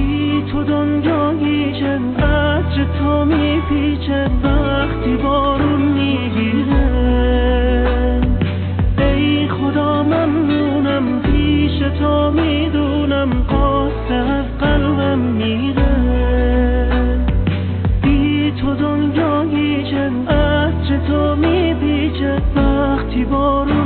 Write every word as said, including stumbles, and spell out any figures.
بی تو دنیایی چند عطر تو میپیچه وقتی بارون میگیره. ای خدا ممنونم پیش تو میدونم قصه از قلبم میره. بی تو دنیایی چند عطر تو میپیچه وقتی بارون